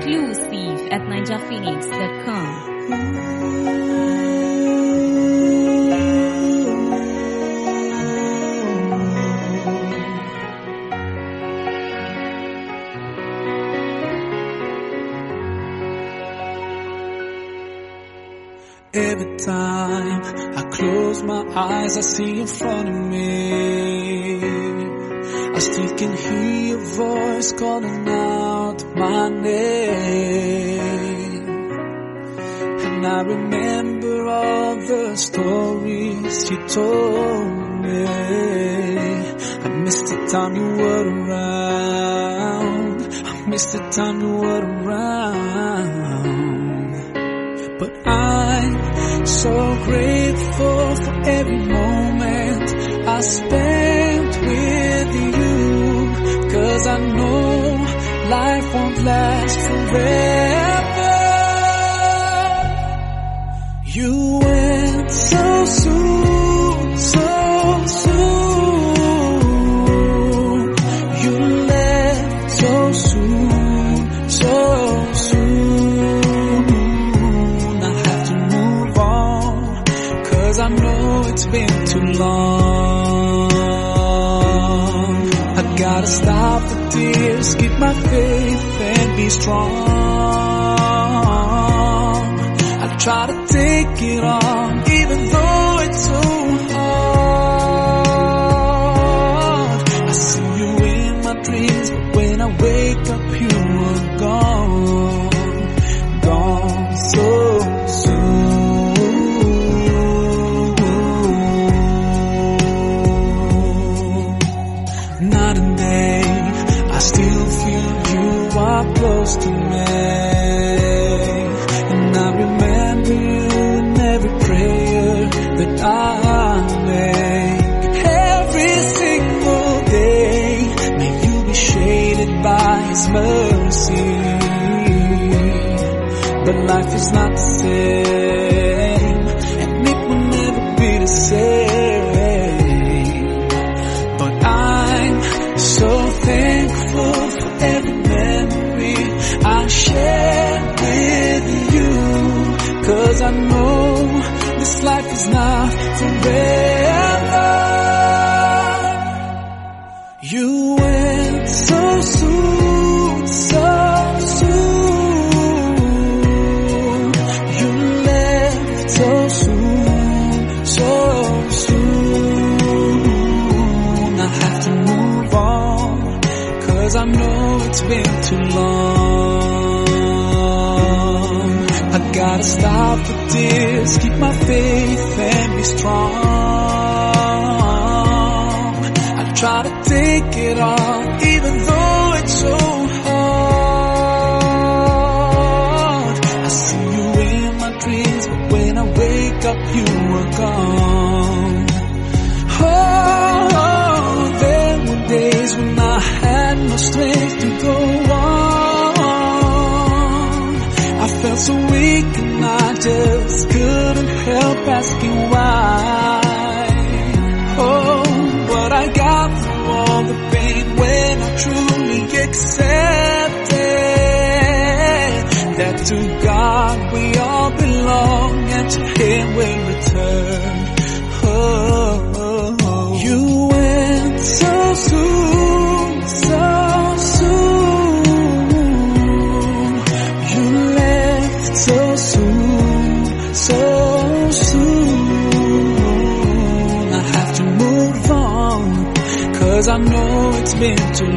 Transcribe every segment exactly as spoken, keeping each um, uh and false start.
exclusive at ninja phoenix dot com. Every time I close my eyes, I see you in front of me. I still can hear your voice calling out my name. And I remember all the stories you told me. I miss the time you were around. I miss the time you were around. But I'm so grateful for every moment I spent with you, 'cause I know life won't last forever. You went so soon, so soon. You left so soon, so soon. I know it's been too long. I gotta stop the tears, keep my faith and be strong. I try to take it on, even though it's so hard. I see you in my dreams, but when I wake up you are gone, gone so soon. Night and day, I still feel you are close to me. And I remember you in every prayer that I make. Every single day, may you be shaded by His mercy. But life is not the same, and it will never be the same. But I'm so thankful for every memory I share with you, 'cause I know this life is not forever. You went so soon, so soon. You left so soon, so soon. I have to move on, 'cause I know it's been too long. I gotta stop the tears, keep my faith and be strong. I try to take it on, even though it's so hard. I see you in my dreams, but when I wake up you are gone. Oh, there were days when I had no strength to go on. I felt so weak and I just couldn't help asking why. Oh, but I got through all the pain when I truly accepted that to God we all belong and to Him we'll return. Oh, you went so soon, so soon. You left so soon, so soon. I have to move on, 'cause I know it's been too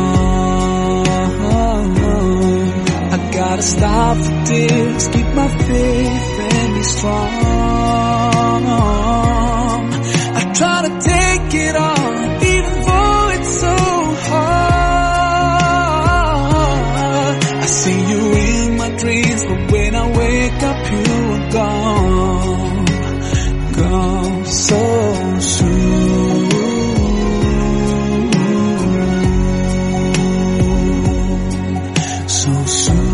long. I gotta stop the tears, keep my faith and be strong. I try to take it on, even though it's so hard. I see you in my dreams, but when I wake up you are gone, gone so soon. So soon.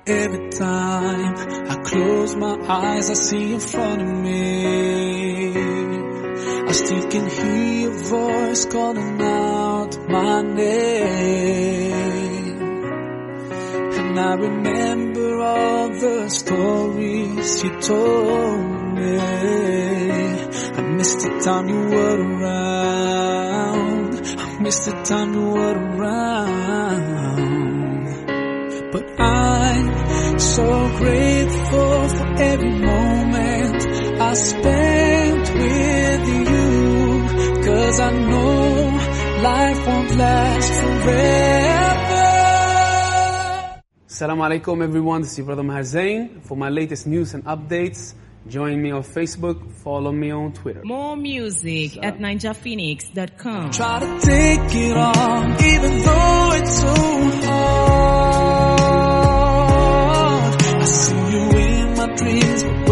every time I close my eyes, I see you in front of me. I still can hear your voice calling out my name. And I remember all the stories you told me. I miss the time you were around. I miss the time you were around. But I'm so grateful for every moment I spent with you. 'Cause I know life won't last forever. Assalamu alaikum everyone, this is your brother Maher Zain. For my latest news and updates, join me on Facebook, follow me on Twitter. More music at ninja phoenix dot com. Try to take it on, even though it's so hard. I see you in my dreams, but